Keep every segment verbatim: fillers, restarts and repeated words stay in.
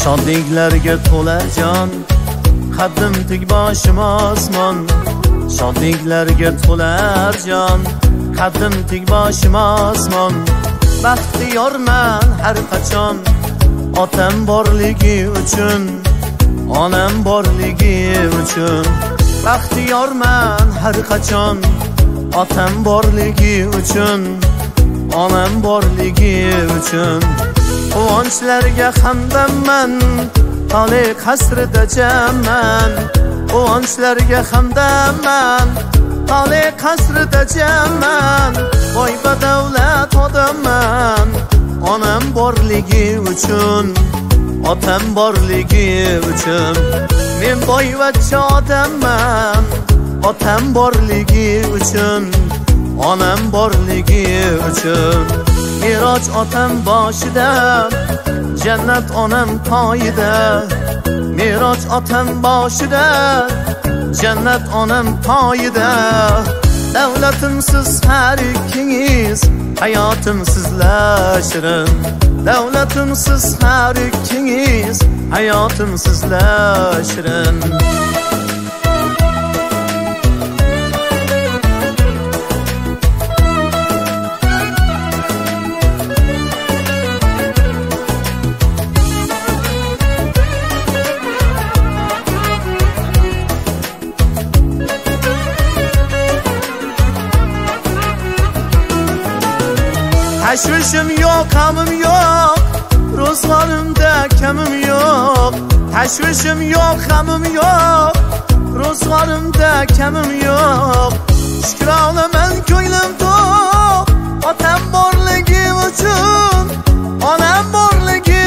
Shodliklarga to'lar jon, qaddim tik boshim osmon. Shodliklarga to'lar jon, qaddim tik boshim osmon. Baxtiyorman har qachon, otam borligi uchun, onam borligi uchun. Baxtiyorman har qachon, otam borligi uchun, onam borligi uchun. Quvonchlarga hamdamman, tole qasrida jamman. Quvonchlarga hamdamman, tole qasrida jamman. Boy badavlat odamman, onam borligi uchun, otam borligi uchun. Men boyvachcha odamman, otam borligi uchun, onam borligi uchun. Miroj otam boshida, jannat onam poyida. Miroj otam boshida, jannat onam poyida. Davlatimsiz har ikkingiz, hayotim sizlar shirin. Davlatimsiz har ikkingiz, hayotim sizlar shirin. Tashvishim yo'q, g'amim yo'q, ro'zg'orimda kamim yo'q. Tashvishim yo'q, g'amim yo'q, ro'zg'orimda kamim yo'q. Shukrolaman ko'nglim to'q, otam borligi uchun, onam borligi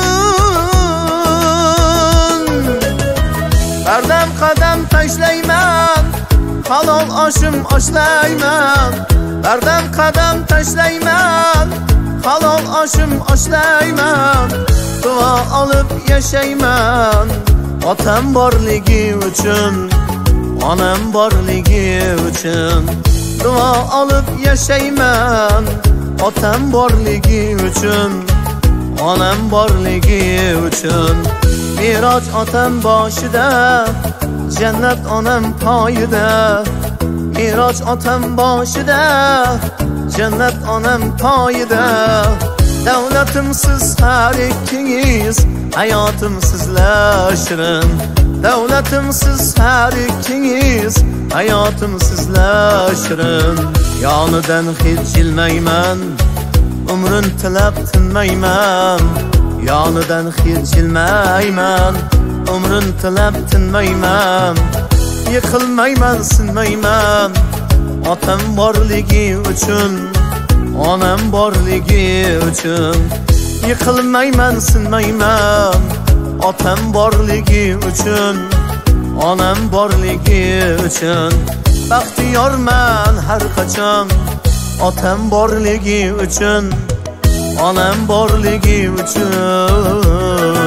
uchun. Bardam qadam tashlayman, halol oshim oshlayman. Bardam qadam tashlayman, halol oshim oshlayman. Duo olib yashayman, otam borligi uchun, onam borligi uchun. Duo olib yashayman, otam borligi uchun, onam borligi uchun. Miroj otam boshida, jannat onam poyida. Miroj otam boshida, jannat onam poyida. Davlatimsiz har ikkingiz, hayotim sizlar shirin. Davlatimsiz har ikkingiz, hayotim sizlar shirin. Yonidan hech jilmayman, umrin tilab tinmayman. Yonidan hech jilmayman, umrin tilab tinmayman. Yiqilmayman, sinmayman, otam borligi uchun, onam borligi uchun. Yiqilmayman, sinmayman, otam borligi uchun, onam borligi uchun. Baxtiyorman har qachon, otam borligi uchun, onam borligi uchun.